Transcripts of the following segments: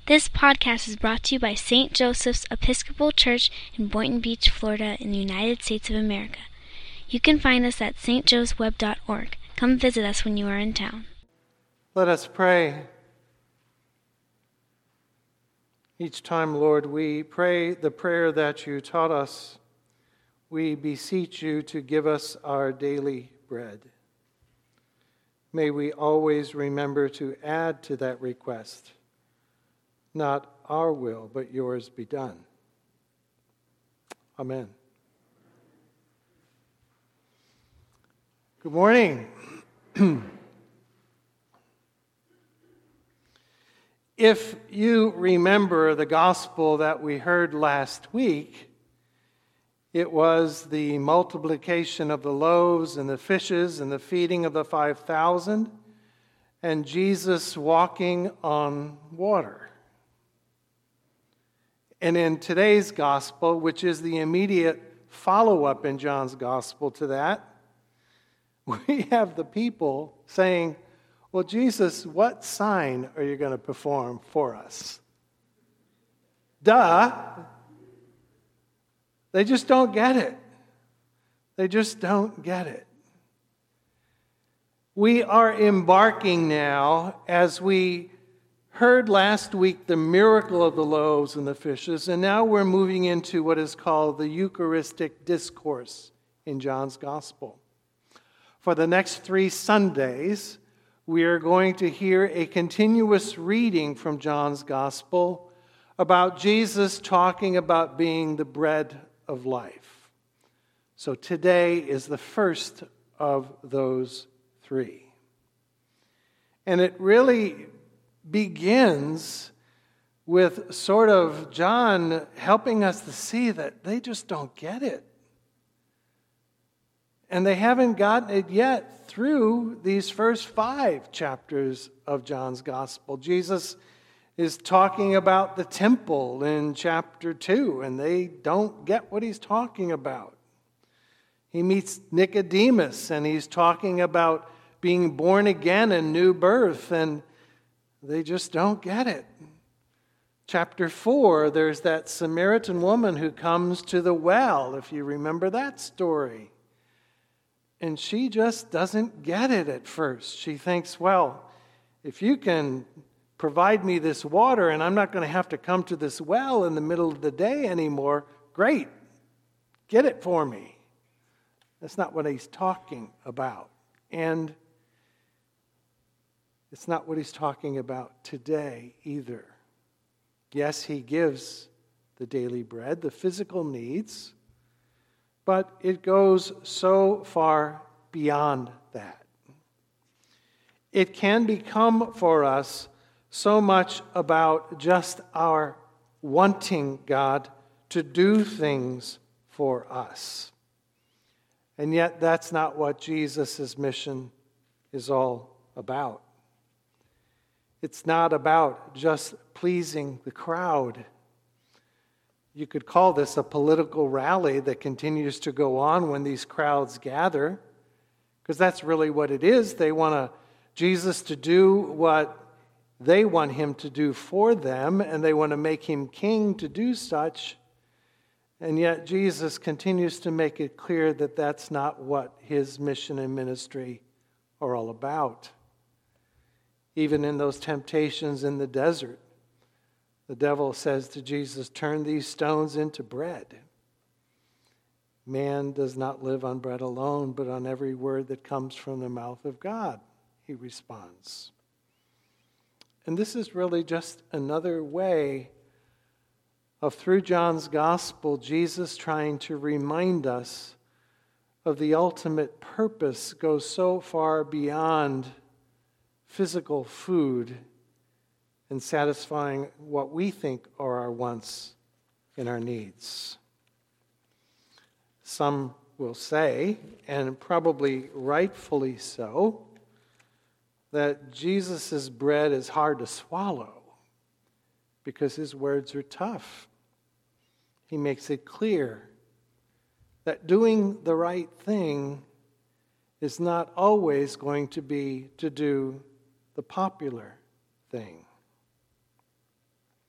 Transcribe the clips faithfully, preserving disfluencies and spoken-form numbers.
This podcast is brought to you by Saint Joseph's Episcopal Church in Boynton Beach, Florida, in the United States of America. You can find us at s t joes web dot org. Come visit us when you are in town. Let us pray. Each time, Lord, we pray the prayer that you taught us. We beseech you to give us our daily bread. May we always remember to add to that request, not our will, but yours be done. Amen. Good morning. If you remember the gospel that we heard last week, it was the multiplication of the loaves and the fishes and the feeding of the five thousand, and Jesus walking on water. And in today's gospel, which is the immediate follow-up in John's gospel to that, we have the people saying, well, Jesus, what sign are you going to perform for us? Duh. They just don't get it. They just don't get it. We are embarking now, as we heard last week, the miracle of the loaves and the fishes, and now we're moving into what is called the Eucharistic discourse in John's gospel. For the next three Sundays, we are going to hear a continuous reading from John's gospel about Jesus talking about being the bread of life. So today is the first of those three. And it really begins with sort of John helping us to see that they just don't get it. And they haven't gotten it yet through these first five chapters of John's gospel. Jesus is talking about the temple in chapter two, and they don't get what he's talking about. He meets Nicodemus, and he's talking about being born again and new birth, and they just don't get it. Chapter four, there's that Samaritan woman who comes to the well, if you remember that story. And she just doesn't get it at first. She thinks, well, if you can provide me this water and I'm not going to have to come to this well in the middle of the day anymore, great, get it for me. That's not what he's talking about. And it's not what he's talking about today either. Yes, he gives the daily bread, the physical needs, but it goes so far beyond that. It can become for us so much about just our wanting God to do things for us. And yet that's not what Jesus' mission is all about. It's not about just pleasing the crowd. You could call this a political rally that continues to go on when these crowds gather, because that's really what it is. They want a, Jesus to do what they want him to do for them, and they want to make him king to do such. And yet Jesus continues to make it clear that that's not what his mission and ministry are all about. Even in those temptations in the desert, the devil says to Jesus, turn these stones into bread. Man does not live on bread alone, but on every word that comes from the mouth of God, he responds. And this is really just another way of, through John's gospel, Jesus trying to remind us of the ultimate purpose goes so far beyond physical food and satisfying what we think are our wants and our needs. Some will say, and probably rightfully so, that Jesus' bread is hard to swallow because his words are tough. He makes it clear that doing the right thing is not always going to be to do the popular thing.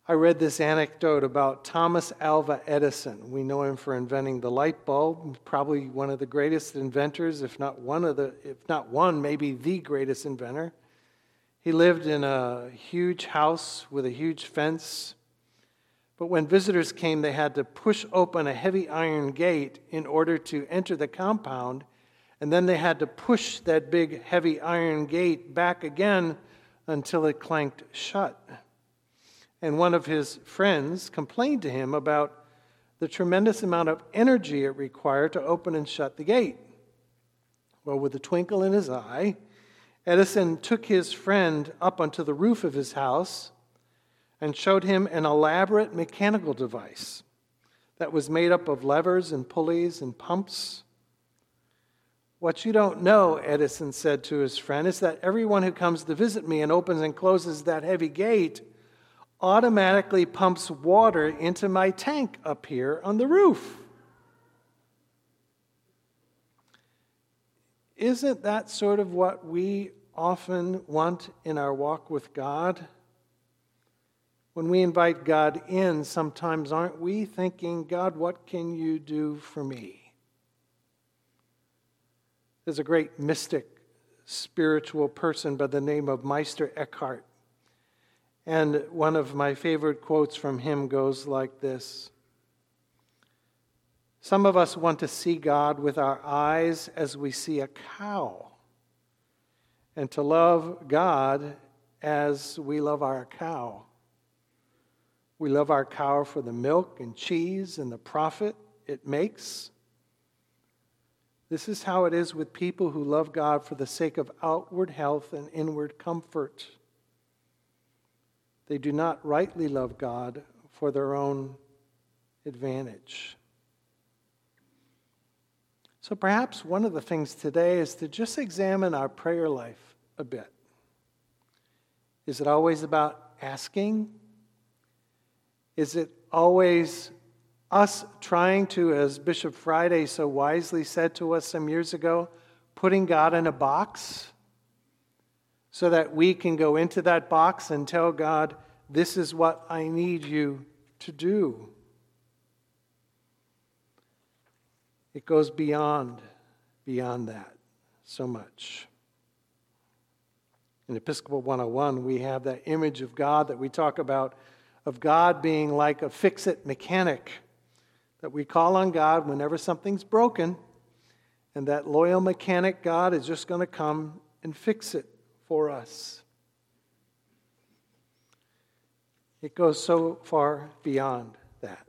I read this anecdote about Thomas Alva Edison. We know him for inventing the light bulb, probably one of the greatest inventors, if not one of the, if not one, maybe the greatest inventor. He lived in a huge house with a huge fence. But when visitors came, they had to push open a heavy iron gate in order to enter the compound, and then they had to push that big heavy iron gate back again until it clanked shut. And one of his friends complained to him about the tremendous amount of energy it required to open and shut the gate. Well, with a twinkle in his eye, Edison took his friend up onto the roof of his house and showed him an elaborate mechanical device that was made up of levers and pulleys and pumps. "What you don't know," Edison said to his friend, "is that everyone who comes to visit me and opens and closes that heavy gate automatically pumps water into my tank up here on the roof." Isn't that sort of what we often want in our walk with God? When we invite God in, sometimes aren't we thinking, "God, what can you do for me?" There's a great mystic, spiritual person by the name of Meister Eckhart. And one of my favorite quotes from him goes like this: "Some of us want to see God with our eyes as we see a cow, and to love God as we love our cow. We love our cow for the milk and cheese and the profit it makes. This is how it is with people who love God for the sake of outward health and inward comfort. They do not rightly love God for their own advantage." So perhaps one of the things today is to just examine our prayer life a bit. Is it always about asking? Is it always us trying to, as Bishop Friday so wisely said to us some years ago, putting God in a box so that we can go into that box and tell God, "This is what I need you to do"? It goes beyond, beyond that so much. In Episcopal one oh one, we have that image of God that we talk about, of God being like a fix-it mechanic, that we call on God whenever something's broken, and that loyal mechanic God is just going to come and fix it for us. It goes so far beyond that.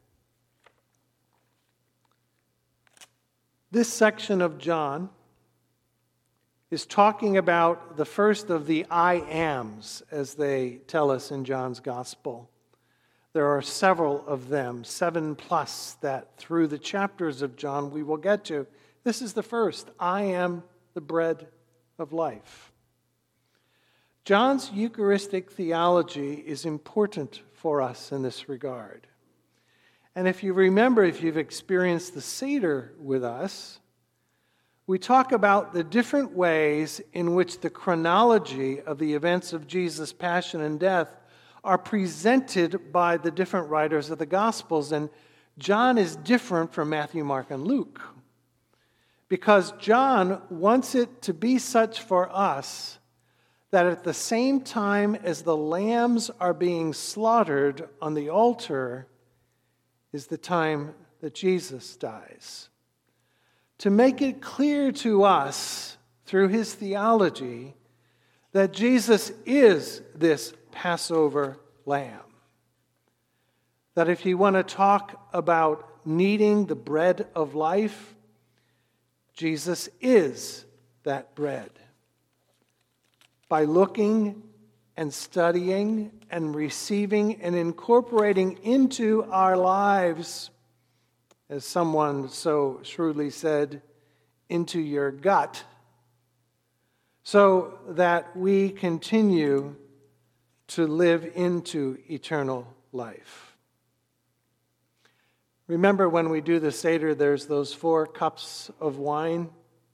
This section of John is talking about the first of the I ams, as they tell us in John's Gospel. There are several of them, seven plus, that through the chapters of John we will get to. This is the first: I am the bread of life. John's Eucharistic theology is important for us in this regard. And if you remember, if you've experienced the Seder with us, we talk about the different ways in which the chronology of the events of Jesus' passion and death are presented by the different writers of the Gospels. And John is different from Matthew, Mark, and Luke, because John wants it to be such for us that at the same time as the lambs are being slaughtered on the altar is the time that Jesus dies. To make it clear to us through his theology that Jesus is this Passover lamb. That if you want to talk about needing the bread of life, Jesus is that bread. By looking and studying and receiving and incorporating into our lives, as someone so shrewdly said, into your gut, so that we continue to live into eternal life. Remember, when we do the Seder, there's those four cups of wine.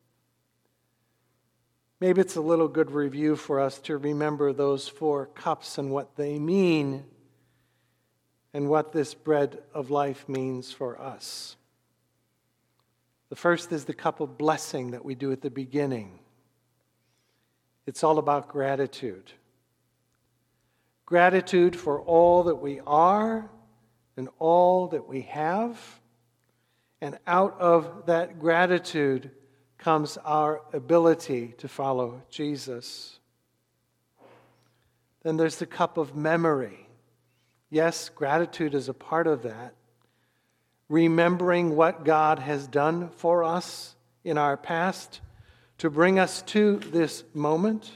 Maybe it's a little good review for us to remember those four cups and what they mean and what this bread of life means for us. The first is the cup of blessing that we do at the beginning. It's all about gratitude. Gratitude for all that we are and all that we have. And out of that gratitude comes our ability to follow Jesus. Then there's the cup of memory. Yes, gratitude is a part of that. Remembering what God has done for us in our past to bring us to this moment.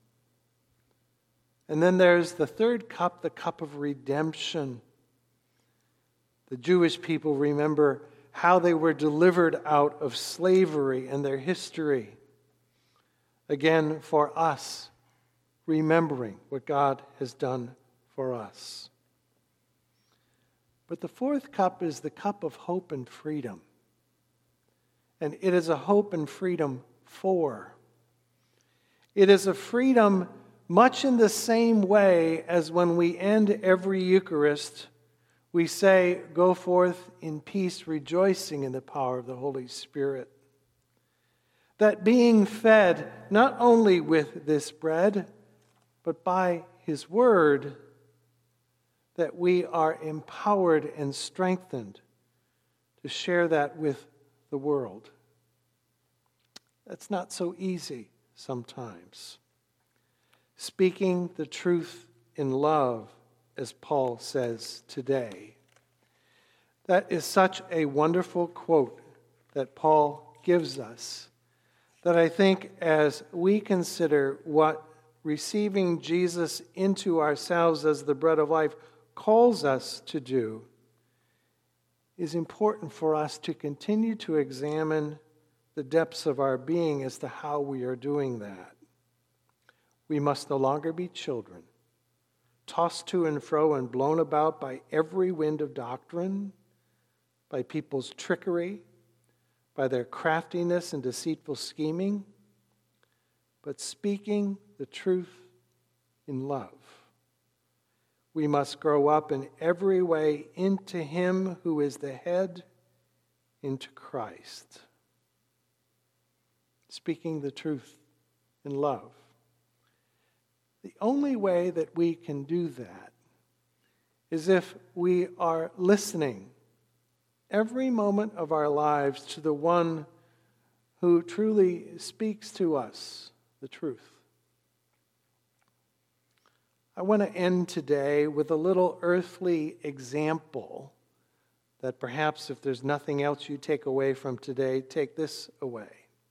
And then there's the third cup, the cup of redemption. The Jewish people remember how they were delivered out of slavery and their history. Again, for us, remembering what God has done for us. But the fourth cup is the cup of hope and freedom. And it is a hope and freedom for. It is a freedom much in the same way as when we end every Eucharist, we say, "Go forth in peace, rejoicing in the power of the Holy Spirit." That being fed not only with this bread, but by His Word, that we are empowered and strengthened to share that with the world. That's not so easy sometimes. Speaking the truth in love, as Paul says today. That is such a wonderful quote that Paul gives us, that I think as we consider what receiving Jesus into ourselves as the bread of life calls us to do, is important for us to continue to examine the depths of our being as to how we are doing that. We must no longer be children, tossed to and fro and blown about by every wind of doctrine, by people's trickery, by their craftiness and deceitful scheming, but speaking the truth in love. We must grow up in every way into Him who is the head, into Christ. Speaking the truth in love. The only way that we can do that is if we are listening every moment of our lives to the one who truly speaks to us the truth. I want to end today with a little earthly example that perhaps if there's nothing else you take away from today, take this away.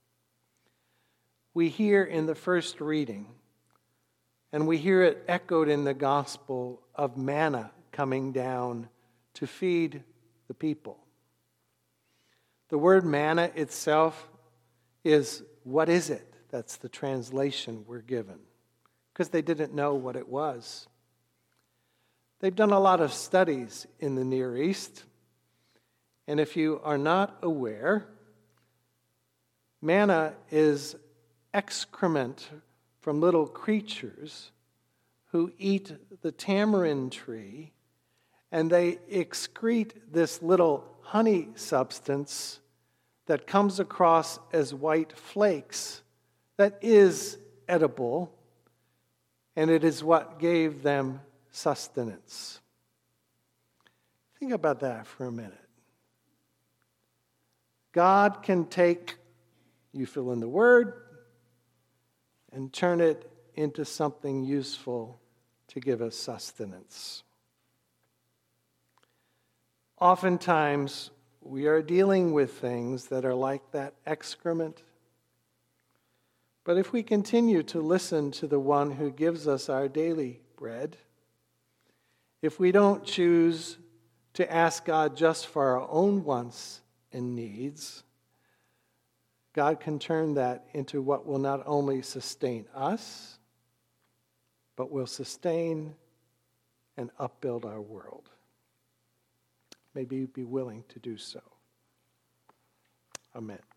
We hear in the first reading, and we hear it echoed in the gospel, of manna coming down to feed the people. The word manna itself is, what is it? That's the translation we're given, because they didn't know what it was. They've done a lot of studies in the Near East, and if you are not aware, manna is excrement from little creatures who eat the tamarind tree, and they excrete this little honey substance that comes across as white flakes that is edible, and it is what gave them sustenance. Think about that for a minute. God can take, you fill in the word, and turn it into something useful to give us sustenance. Oftentimes, we are dealing with things that are like that excrement. But if we continue to listen to the one who gives us our daily bread, if we don't choose to ask God just for our own wants and needs, God can turn that into what will not only sustain us, but will sustain and upbuild our world. Maybe you'd be willing to do so. Amen.